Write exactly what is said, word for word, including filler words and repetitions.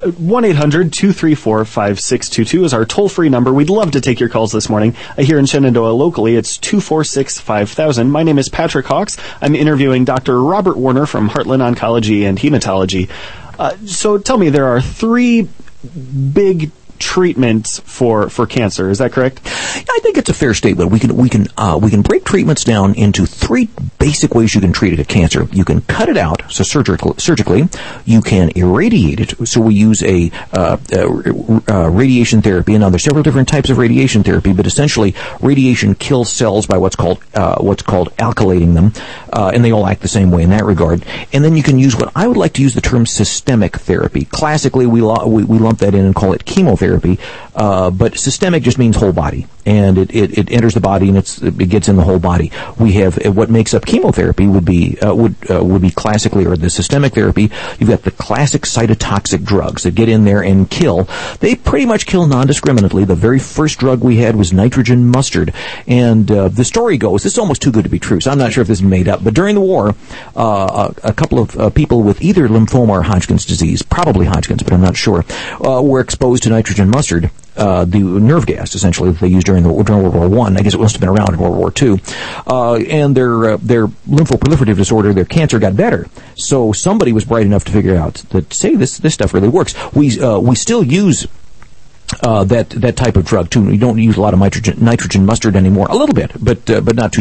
one eight hundred two three four five six two two is our toll-free number. We'd love to take your calls this morning. Uh, here in Shenandoah locally, it's two four six five thousand. My name is Patrick Hawks. I'm interviewing Doctor Robert Warner from Heartland Oncology and Hematology. Uh, so tell me, there are three big treatments for, for cancer. Is that correct? I think it's a fair statement. We can we can uh, we can break treatments down into three basic ways you can treat a cancer. You can cut it out, so surgical, surgically. You can irradiate it. So we use a uh, uh, uh, radiation therapy. And now there's several different types of radiation therapy, but essentially radiation kills cells by what's called uh, what's called alkylating them, uh, and they all act the same way in that regard. And then you can use what I would like to use the term systemic therapy. Classically, we lo- we, we lump that in and call it chemotherapy. Therapy, uh, but systemic just means whole body, and it, it, it enters the body and it's, it gets in the whole body. We have uh, what makes up chemotherapy would be uh, would uh, would be classically, or the systemic therapy. You've got the classic cytotoxic drugs that get in there and kill. They pretty much kill non-discriminately. The very first drug we had was nitrogen mustard, and uh, the story goes, this is almost too good to be true, so I'm not sure if this is made up, but during the war, uh, a, a couple of uh, people with either lymphoma or Hodgkin's disease, probably Hodgkin's, but I'm not sure, uh, were exposed to nitrogen mustard, uh, the nerve gas, essentially, that they used during, the, during World War One. I guess it must have been around in World War Two. Uh, and their uh, their lymphoproliferative disorder, their cancer, got better. So somebody was bright enough to figure out that, say, this this stuff really works. We uh, we still use uh, that that type of drug, too. We don't use a lot of nitrogen, nitrogen mustard anymore. A little bit, but uh, but not too